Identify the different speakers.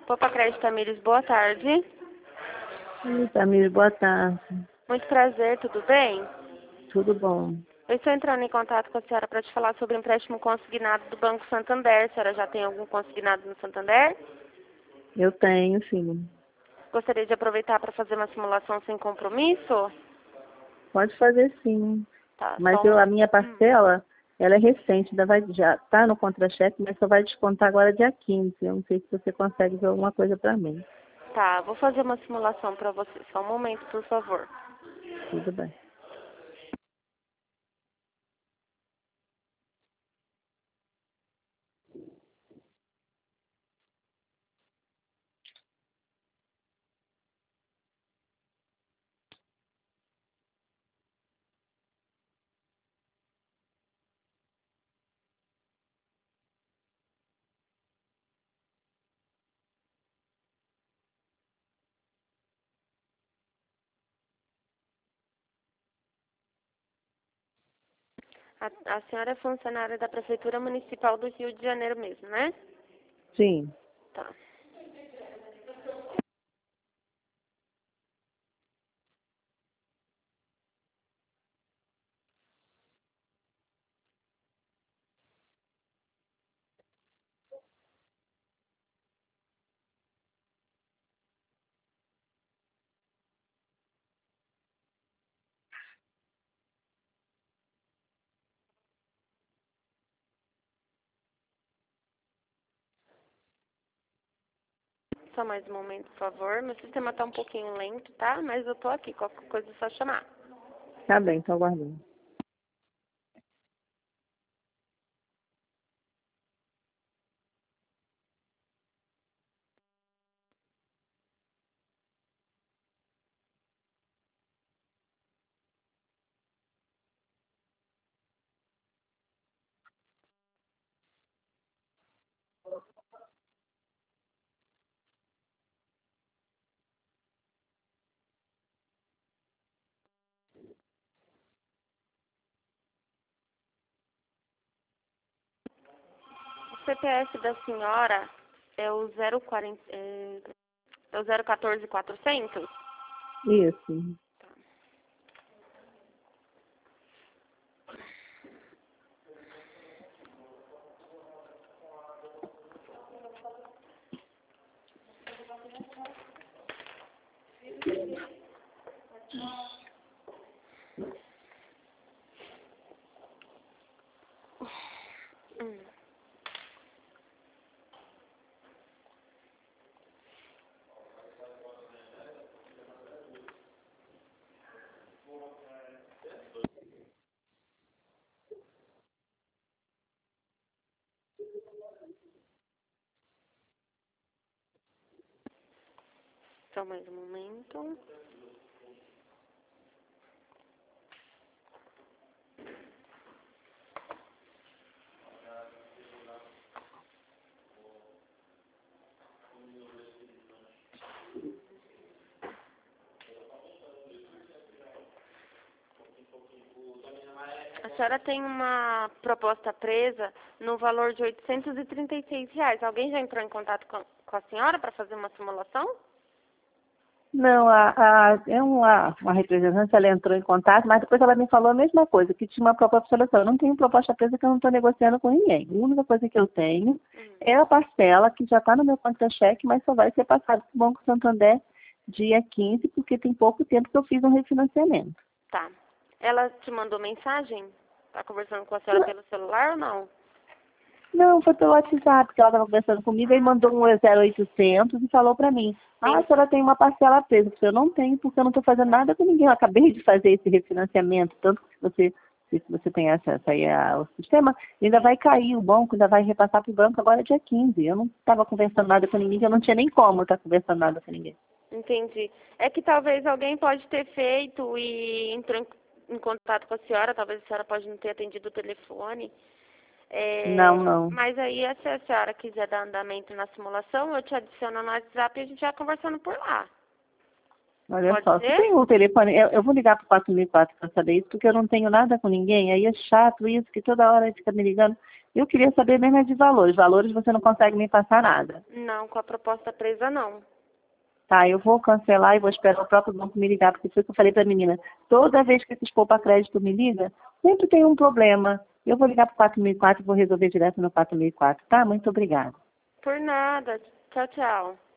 Speaker 1: Opa, Crédito Tamires, boa tarde.
Speaker 2: Oi, Tamires, boa tarde.
Speaker 1: Muito prazer, tudo bem?
Speaker 2: Tudo bom?
Speaker 1: Eu estou entrando em contato com a senhora para te falar sobre o empréstimo consignado do Banco Santander. A senhora já tem algum consignado no Santander?
Speaker 2: Eu tenho, sim.
Speaker 1: Gostaria de aproveitar para fazer uma simulação sem compromisso?
Speaker 2: Pode fazer sim.
Speaker 1: Tá,
Speaker 2: Mas
Speaker 1: só um...
Speaker 2: a minha parcela, ela é recente, já está no contra-cheque, mas só vai descontar agora dia 15. Eu não sei se você consegue ver alguma coisa para mim.
Speaker 1: Tá, vou fazer uma simulação para você. Só um momento, por favor.
Speaker 2: Tudo bem.
Speaker 1: A senhora é funcionária da Prefeitura Municipal do Rio de Janeiro mesmo, né?
Speaker 2: Sim.
Speaker 1: Tá. Só mais um momento, por favor. Meu sistema tá um pouquinho lento, tá? Mas eu tô aqui. Qualquer coisa é só chamar.
Speaker 2: Tá bem, estou aguardando.
Speaker 1: O CPF da senhora é o 040, é o 014.400?
Speaker 2: Isso.
Speaker 1: Só mais um momento. A senhora tem uma proposta presa no valor de R$ 836. Alguém já entrou em contato com a senhora para fazer uma simulação?
Speaker 2: Não, é uma representante, ela entrou em contato, mas depois ela me falou a mesma coisa, que tinha uma proposta de solução. Eu não tenho proposta presa que eu não estou negociando com ninguém. A única coisa que eu tenho é a parcela que já está no meu contra-cheque, mas só vai ser passado para o Banco Santander dia 15, porque tem pouco tempo que eu fiz um refinanciamento.
Speaker 1: Tá. Ela te mandou mensagem? Tá conversando com a senhora pelo celular ou não?
Speaker 2: Não, foi pelo WhatsApp, porque ela estava conversando comigo e mandou um 0800 e falou para mim, a senhora tem uma parcela presa. Eu não tenho, porque eu não estou fazendo nada com ninguém. Eu acabei de fazer esse refinanciamento, tanto que se você tem acesso aí ao sistema, ainda vai cair o banco, ainda vai repassar para o banco agora dia 15. Eu não estava conversando nada com ninguém, eu não tinha nem como estar conversando nada com ninguém.
Speaker 1: Entendi. É que talvez alguém pode ter feito e entrou em contato com a senhora, talvez a senhora pode não ter atendido o telefone.
Speaker 2: Não.
Speaker 1: Mas aí, se a senhora quiser dar andamento na simulação, eu te adiciono no WhatsApp e a gente vai conversando por lá.
Speaker 2: Olha
Speaker 1: Pode
Speaker 2: só, se
Speaker 1: ser?
Speaker 2: tem um telefone, eu vou ligar para o 4004 para saber isso, porque eu não tenho nada com ninguém, aí é chato isso, que toda hora fica me ligando. Eu queria saber mesmo de valores. Valores você não consegue me passar nada.
Speaker 1: Não, com a proposta presa não.
Speaker 2: Tá, eu vou cancelar e vou esperar o próprio banco me ligar, porque foi o que eu falei para a menina. Toda vez que esses poupa crédito me liga, sempre tem um problema. Eu vou ligar para o 4004 e vou resolver direto no 4004, tá? Muito obrigada.
Speaker 1: Por nada. Tchau, tchau.